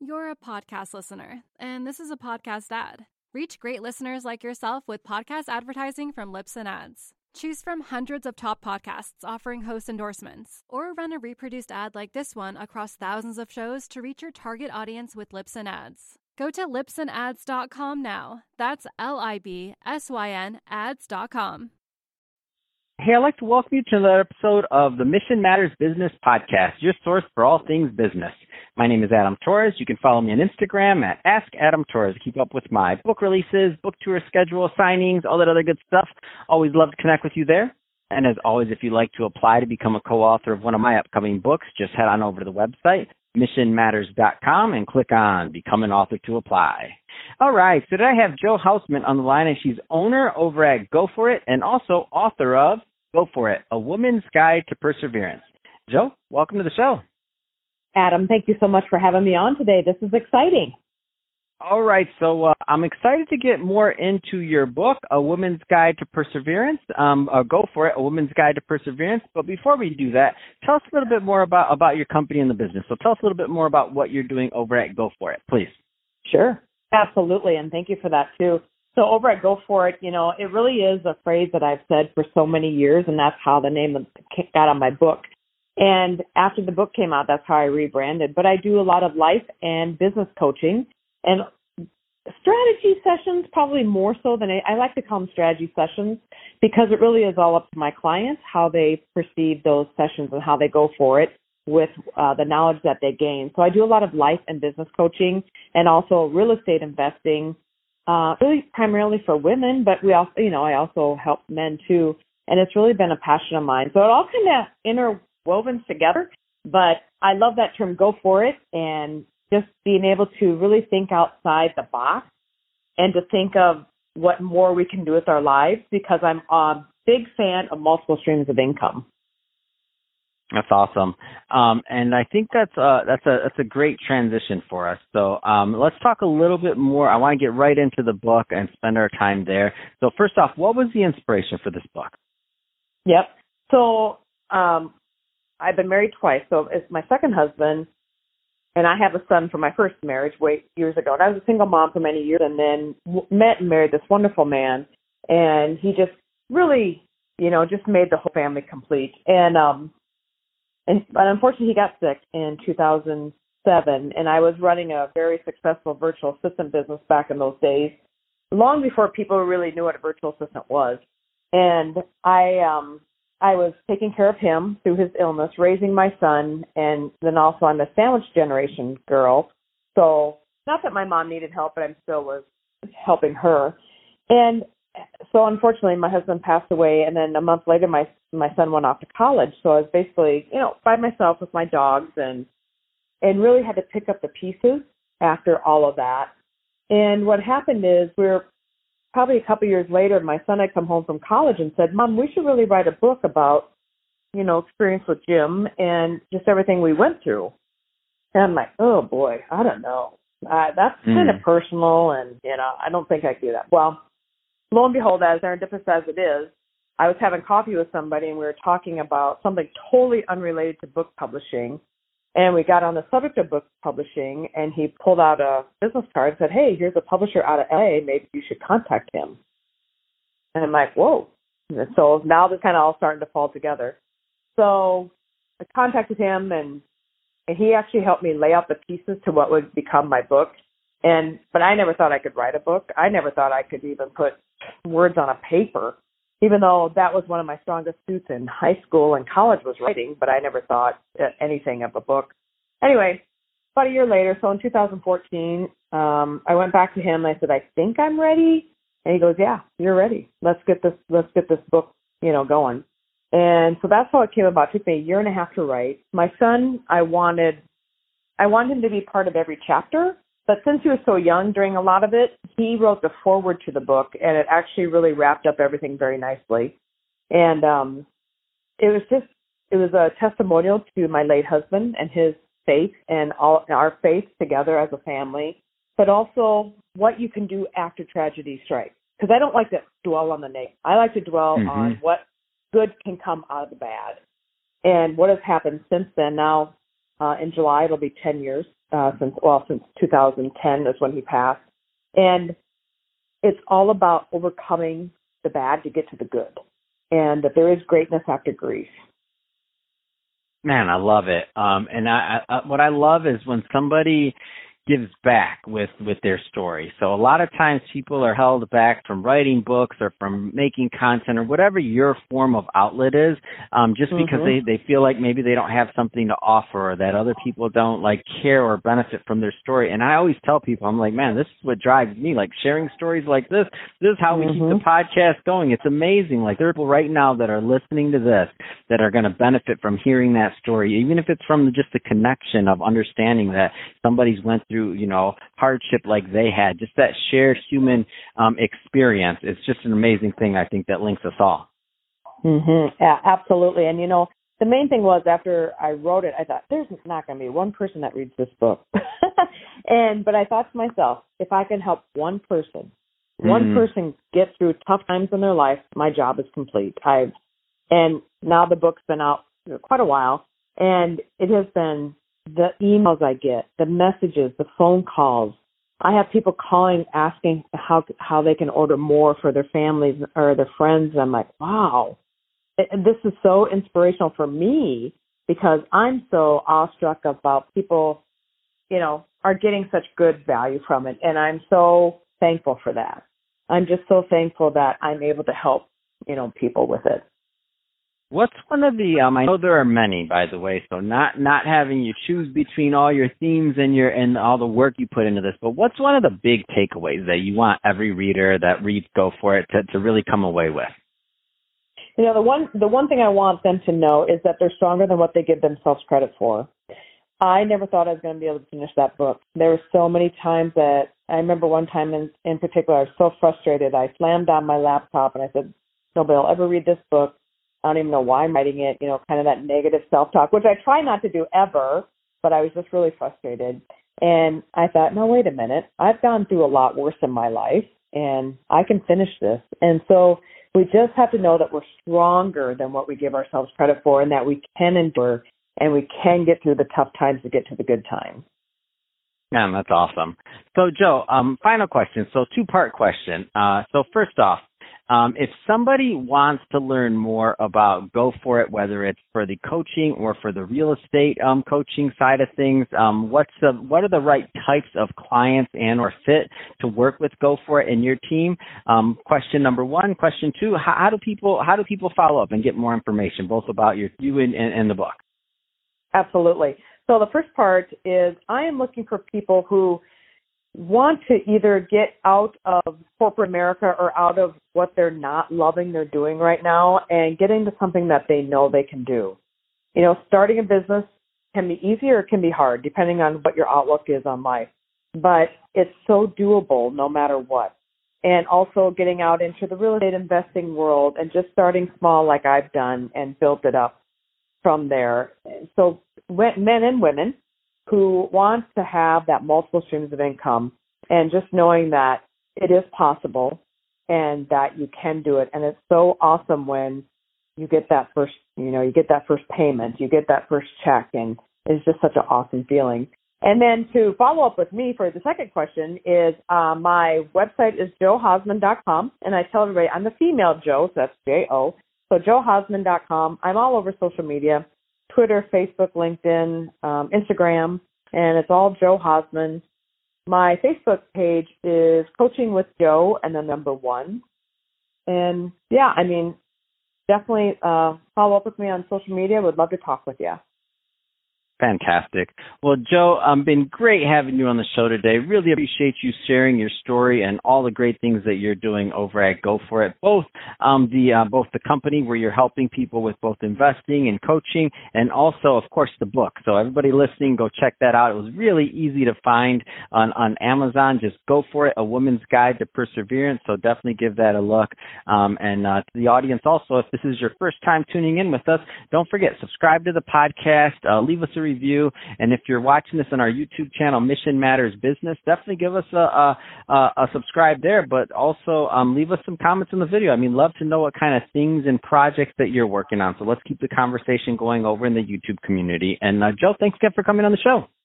You're a podcast listener, and this is a podcast ad. Reach great listeners like yourself with podcast advertising from Libsyn Ads. Choose from hundreds of top podcasts offering host endorsements, or run a reproduced ad like this one across thousands of shows to reach your target audience with Libsyn Ads. Go to libsynads.com now. That's LIBSYN ads.com. Hey, I'd like to welcome you to another episode of the Mission Matters Business Podcast, your source for all things business. My name is Adam Torres. You can follow me on Instagram at AskAdamTorres to keep up with my book releases, book tour schedule, signings, all that other good stuff. Always love to connect with you there. And as always, if you'd like to apply to become a co-author of one of my upcoming books, just head on over to the website, missionmatters.com, and click on Become an Author to apply. All right, so today I have Joe Hausman on the line, and she's owner over at Go For It and also author of Go For It, A Woman's Guide to Perseverance. Joe, welcome to the show. Adam, thank you so much for having me on today. This is exciting. All right, so I'm excited to get more into your book, A Woman's Guide to Perseverance. Go For It, A Woman's Guide to Perseverance. But before we do that, tell us a little bit more about your company and the business. So tell us a little bit more about what you're doing over at Go For It, please. Sure, absolutely, and thank you for that too. So over at Go For It, it really is a phrase that I've said for so many years, and that's how the name got on my book. And after the book came out, that's how I rebranded. But I do a lot of life and business coaching and strategy sessions, probably more so than I like to call them strategy sessions, because it really is all up to my clients, how they perceive those sessions and how they go for it with the knowledge that they gain. So I do a lot of life and business coaching and also real estate investing, really primarily for women, but we also, I also help men too. And it's really been a passion of mine. So it all kind of interwoven together, but I love that term, Go For It, and just being able to really think outside the box and to think of what more we can do with our lives, because I'm a big fan of multiple streams of income. That's awesome. And I think that's a great transition for us. So let's talk a little bit more. I want to get right into the book and spend our time there. So first off, what was the inspiration for this book? Yep. So I've been married twice. So it's my second husband, and I have a son from my first marriage years ago. And I was a single mom for many years, and then met and married this wonderful man. And he just really, just made the whole family complete. But unfortunately, he got sick in 2007, and I was running a very successful virtual assistant business back in those days, long before people really knew what a virtual assistant was. And I was taking care of him through his illness, raising my son, and then also I'm a sandwich generation girl. So not that my mom needed help, but I still was helping her. And so unfortunately, my husband passed away, and then a month later, my son went off to college. So I was basically, by myself with my dogs, and really had to pick up the pieces after all of that. And what happened is, probably a couple years later, my son had come home from college and said, "Mom, we should really write a book about, experience with Jim and just everything we went through." And I'm like, "Oh boy, I don't know. That's kind of personal, and I don't think I can do that." Well, lo and behold, as serendipitous as it is, I was having coffee with somebody, and we were talking about something totally unrelated to book publishing. And we got on the subject of book publishing, and he pulled out a business card and said, "Hey, here's a publisher out of LA. Maybe you should contact him." And I'm like, whoa. And so now this kind of all starting to fall together. So I contacted him, and he actually helped me lay out the pieces to what would become my book. But I never thought I could write a book. I never thought I could even put words on a paper, even though that was one of my strongest suits in high school and college was writing, but I never thought anything of a book. Anyway, about a year later, so in 2014, I went back to him and I said, "I think I'm ready." And he goes, "Yeah, you're ready. Let's get this book, going." And so that's how it came about. It took me a year and a half to write. My son, I wanted him to be part of every chapter. But since he was so young during a lot of it, he wrote the foreword to the book, and it actually really wrapped up everything very nicely. And it was a testimonial to my late husband and his faith and all our faith together as a family, but also what you can do after tragedy strikes. Because I don't like to dwell on the negative. I like to dwell on what good can come out of the bad and what has happened since then. Now, in July, it'll be 10 years since 2010 is when he passed. And it's all about overcoming the bad to get to the good, and that there is greatness after grief. Man, I love it. And what I love is when somebody gives back with their story. So a lot of times people are held back from writing books or from making content or whatever your form of outlet is, just because they feel like maybe they don't have something to offer, or that other people don't like care or benefit from their story. And I always tell people, I'm like, man, this is what drives me, like sharing stories like this. This is how we keep the podcast going. It's amazing. Like there are people right now that are listening to this that are going to benefit from hearing that story, even if it's from just the connection of understanding that somebody's went through, hardship like they had. Just that shared human experience. It's just an amazing thing, I think, that links us all. Yeah, absolutely. And, the main thing was after I wrote it, I thought, there's not going to be one person that reads this book. But I thought to myself, if I can help one person get through tough times in their life, my job is complete. And now the book's been out quite a while, and it has been the emails I get, the messages, the phone calls. I have people calling asking how they can order more for their families or their friends. I'm like, wow, this is so inspirational for me because I'm so awestruck about people, are getting such good value from it. And I'm so thankful for that. I'm just so thankful that I'm able to help, people with it. What's one of the, I know there are many, by the way, so not having you choose between all your themes and all the work you put into this, but what's one of the big takeaways that you want every reader that reads Go For It to really come away with? The one thing I want them to know is that they're stronger than what they give themselves credit for. I never thought I was going to be able to finish that book. There were so many times that I remember one time in particular, I was so frustrated. I slammed down my laptop and I said, nobody will ever read this book. I don't even know why I'm writing it, kind of that negative self-talk, which I try not to do ever, but I was just really frustrated. And I thought, no, wait a minute. I've gone through a lot worse in my life, and I can finish this. And so we just have to know that we're stronger than what we give ourselves credit for, and that we can endure and we can get through the tough times to get to the good times. Yeah, that's awesome. So, Jo, final question. So, two-part question. So first off, if somebody wants to learn more about Go For It, whether it's for the coaching or for the real estate coaching side of things, what are the right types of clients and or fit to work with Go For It in your team? Question number one. Question two: How do people follow up and get more information, both about you and the book? Absolutely. So the first part is I am looking for people who want to either get out of corporate America or out of what they're not loving they're doing right now and get into something that they know they can do. Starting a business can be easy or it can be hard, depending on what your outlook is on life. But it's so doable no matter what. And also getting out into the real estate investing world and just starting small like I've done and built it up from there. So men and women who want to have that multiple streams of income and just knowing that it is possible and that you can do it. And it's so awesome when you get that first, you get that first payment, you get that first check, and it's just such an awesome feeling. And then to follow up with me for the second question is my website is johosman.com, and I tell everybody I'm the female Jo, so that's J-O. So johosman.com. I'm all over social media. Twitter, Facebook, LinkedIn, Instagram, and it's all Jo Hosman. My Facebook page is Coaching with Jo and the number 1. And definitely follow up with me on social media. Would love to talk with you. Fantastic. Well, Jo, been great having you on the show today. Really appreciate you sharing your story and all the great things that you're doing over at Go For It, both the company where you're helping people with both investing and coaching, and also, of course, the book. So everybody listening, go check that out. It was really easy to find on Amazon. Just Go For It, A Woman's Guide to Perseverance. So definitely give that a look. And to the audience also, if this is your first time tuning in with us, don't forget, subscribe to the podcast, leave us a review, and if you're watching this on our YouTube channel, Mission Matters Business, definitely give us a subscribe there, but also leave us some comments on the video. Love to know what kind of things and projects that you're working on. So let's keep the conversation going over in the YouTube community. And Jo, thanks again for coming on the show.